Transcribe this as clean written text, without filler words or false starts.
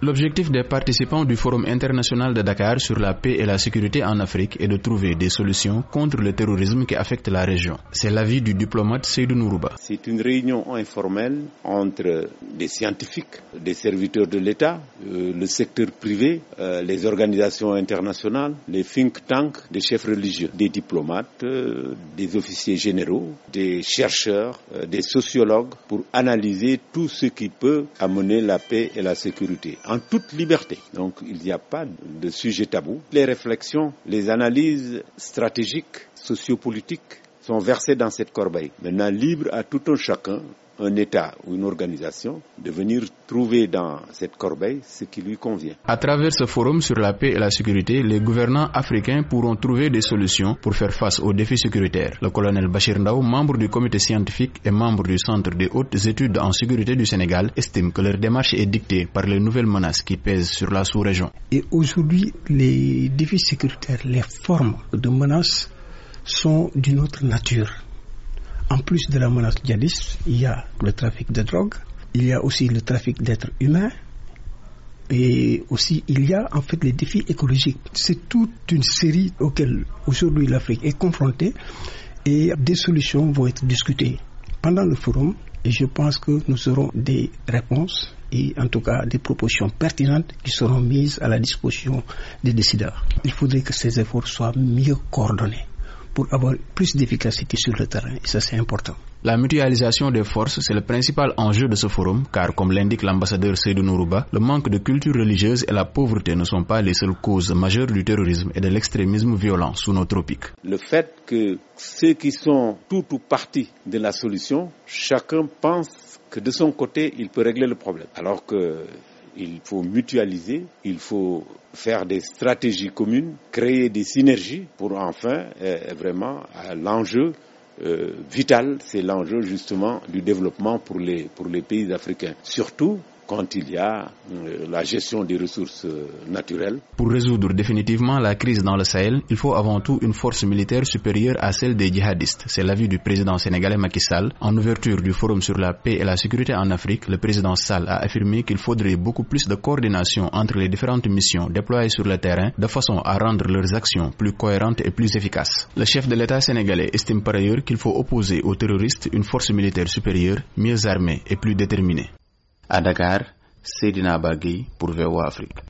L'objectif des participants du Forum international de Dakar sur la paix et la sécurité en Afrique est de trouver des solutions contre le terrorisme qui affecte la région. C'est l'avis du diplomate Seydou Nourouba. C'est une réunion informelle entre des scientifiques, des serviteurs de l'État, le secteur privé, les organisations internationales, les think tanks, des chefs religieux, des diplomates, des officiers généraux, des chercheurs, des sociologues pour analyser tout ce qui peut amener la paix et la sécurité en toute liberté. Donc il n'y a pas de sujet tabou. Les réflexions, les analyses stratégiques, sociopolitiques sont versées dans cette corbeille. Maintenant, libre à tout un chacun, un État ou une organisation, de venir trouver dans cette corbeille ce qui lui convient. À travers ce forum sur la paix et la sécurité, les gouvernants africains pourront trouver des solutions pour faire face aux défis sécuritaires. Le colonel Bachir Ndao, membre du comité scientifique et membre du Centre des hautes études en sécurité du Sénégal, estime que leur démarche est dictée par les nouvelles menaces qui pèsent sur la sous-région. Et aujourd'hui, les défis sécuritaires, les formes de menaces sont d'une autre nature. En plus de la menace djihadiste, il y a le trafic de drogue, il y a aussi le trafic d'êtres humains et aussi il y a en fait les défis écologiques. C'est toute une série auxquelles aujourd'hui l'Afrique est confrontée et des solutions vont être discutées pendant le forum et je pense que nous aurons des réponses et en tout cas des propositions pertinentes qui seront mises à la disposition des décideurs. Il faudrait que ces efforts soient mieux coordonnés pour avoir plus d'efficacité sur le terrain, et ça c'est important. La mutualisation des forces, c'est le principal enjeu de ce forum, car comme l'indique l'ambassadeur Seydou Nourouba, le manque de culture religieuse et la pauvreté ne sont pas les seules causes majeures du terrorisme et de l'extrémisme violent sous nos tropiques. Le fait que ceux qui sont tout ou partie de la solution, chacun pense que de son côté, il peut régler le problème, alors que il faut mutualiser, il faut faire des stratégies communes, créer des synergies pour enfin vraiment l'enjeu vital, c'est l'enjeu justement du développement pour les pays africains. Surtout quand il y a la gestion des ressources naturelles. Pour résoudre définitivement la crise dans le Sahel, il faut avant tout une force militaire supérieure à celle des djihadistes. C'est l'avis du président sénégalais Macky Sall. En ouverture du Forum sur la paix et la sécurité en Afrique, le président Sall a affirmé qu'il faudrait beaucoup plus de coordination entre les différentes missions déployées sur le terrain de façon à rendre leurs actions plus cohérentes et plus efficaces. Le chef de l'État sénégalais estime par ailleurs qu'il faut opposer aux terroristes une force militaire supérieure, mieux armée et plus déterminée. À Dakar, Seydina Bagui pour VOA Afrique.